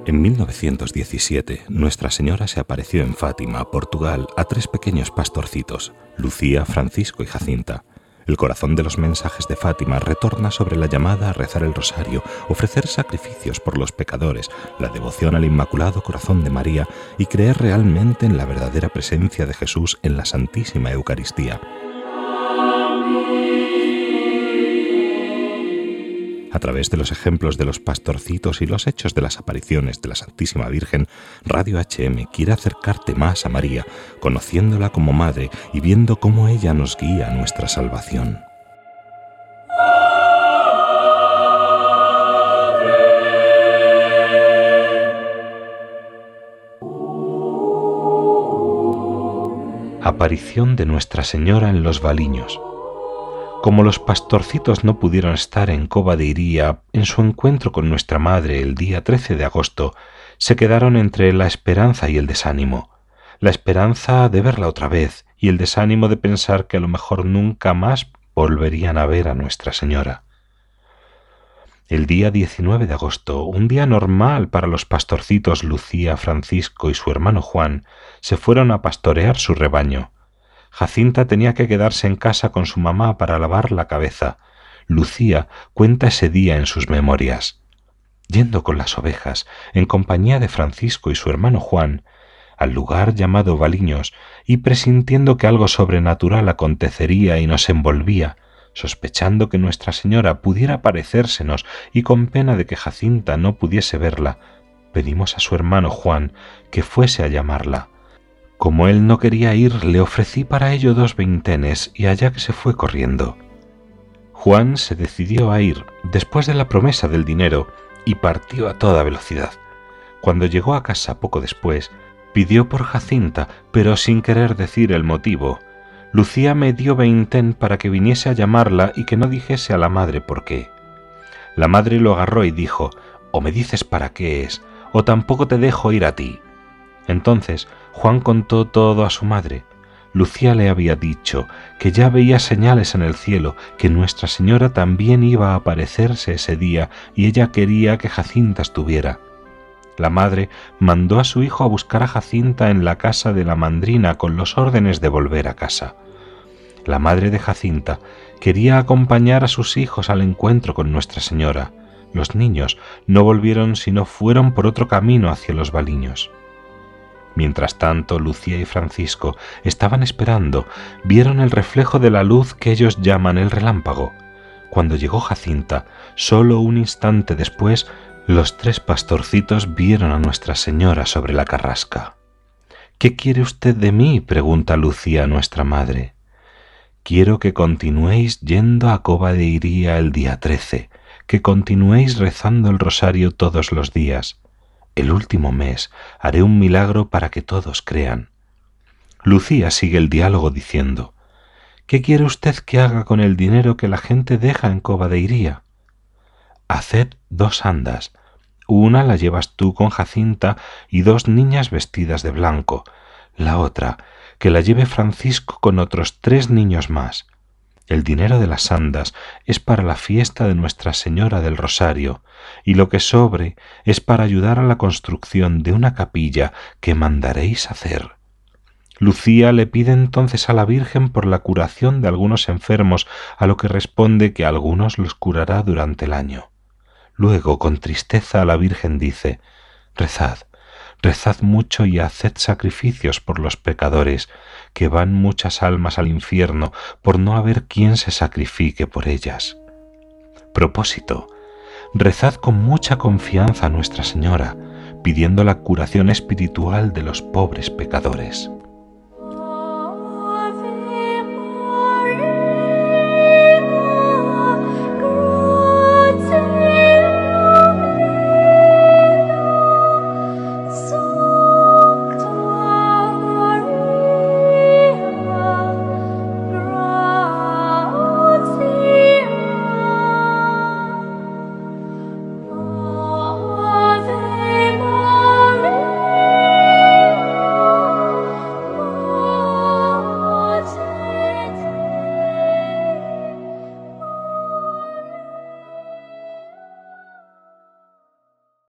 En 1917, Nuestra Señora se apareció en Fátima, Portugal, a 3 pequeños pastorcitos, Lucía, Francisco y Jacinta. El corazón de los mensajes de Fátima retorna sobre la llamada a rezar el rosario, ofrecer sacrificios por los pecadores, la devoción al Inmaculado Corazón de María y creer realmente en la verdadera presencia de Jesús en la Santísima Eucaristía. A través de los ejemplos de los pastorcitos y los hechos de las apariciones de la Santísima Virgen, Radio HM quiere acercarte más a María, conociéndola como Madre y viendo cómo ella nos guía a nuestra salvación. Aparición de Nuestra Señora en los Baliños. Como los pastorcitos no pudieron estar en Cova de Iría en su encuentro con nuestra Madre el día 13 de agosto, se quedaron entre la esperanza y el desánimo. La esperanza de verla otra vez y el desánimo de pensar que a lo mejor nunca más volverían a ver a Nuestra Señora. El día 19 de agosto, un día normal para los pastorcitos Lucía, Francisco y su hermano Juan, se fueron a pastorear su rebaño. Jacinta tenía que quedarse en casa con su mamá para lavar la cabeza. Lucía cuenta ese día en sus memorias. Yendo con las ovejas, en compañía de Francisco y su hermano Juan, al lugar llamado Baliños, y presintiendo que algo sobrenatural acontecería y nos envolvía, sospechando que Nuestra Señora pudiera aparecérsenos y con pena de que Jacinta no pudiese verla, pedimos a su hermano Juan que fuese a llamarla. Como él no quería ir, le ofrecí para ello 2 veintenes y allá que se fue corriendo. Juan se decidió a ir después de la promesa del dinero y partió a toda velocidad. Cuando llegó a casa poco después, pidió por Jacinta, pero sin querer decir el motivo. Lucía me dio 20 para que viniese a llamarla y que no dijese a la madre por qué. La madre lo agarró y dijo: «O me dices para qué es, o tampoco te dejo ir a ti». Entonces Juan contó todo a su madre. Lucía le había dicho que ya veía señales en el cielo, que Nuestra Señora también iba a aparecerse ese día y ella quería que Jacinta estuviera. La madre mandó a su hijo a buscar a Jacinta en la casa de la mandrina con los órdenes de volver a casa. La madre de Jacinta quería acompañar a sus hijos al encuentro con Nuestra Señora. Los niños no volvieron sino fueron por otro camino hacia los Baliños. Mientras tanto, Lucía y Francisco estaban esperando, vieron el reflejo de la luz que ellos llaman el relámpago. Cuando llegó Jacinta, solo un instante después, los 3 pastorcitos vieron a Nuestra Señora sobre la carrasca. «¿Qué quiere usted de mí?», pregunta Lucía a nuestra madre. «Quiero que continuéis yendo a Cova de Iría el día 13, que continuéis rezando el rosario todos los días. El último mes haré un milagro para que todos crean». Lucía sigue el diálogo diciendo: «¿Qué quiere usted que haga con el dinero que la gente deja en Cova de Iría?» «Haced 2 andas. Una la llevas tú con Jacinta y 2 niñas vestidas de blanco. La otra, que la lleve Francisco con otros 3 niños más. El dinero de las andas es para la fiesta de Nuestra Señora del Rosario, y lo que sobre es para ayudar a la construcción de una capilla que mandaréis hacer». Lucía le pide entonces a la Virgen por la curación de algunos enfermos, a lo que responde que a algunos los curará durante el año. Luego, con tristeza, a la Virgen dice: «Rezad, rezad mucho y haced sacrificios por los pecadores, que van muchas almas al infierno por no haber quien se sacrifique por ellas». Propósito: rezad con mucha confianza a Nuestra Señora, pidiendo la curación espiritual de los pobres pecadores.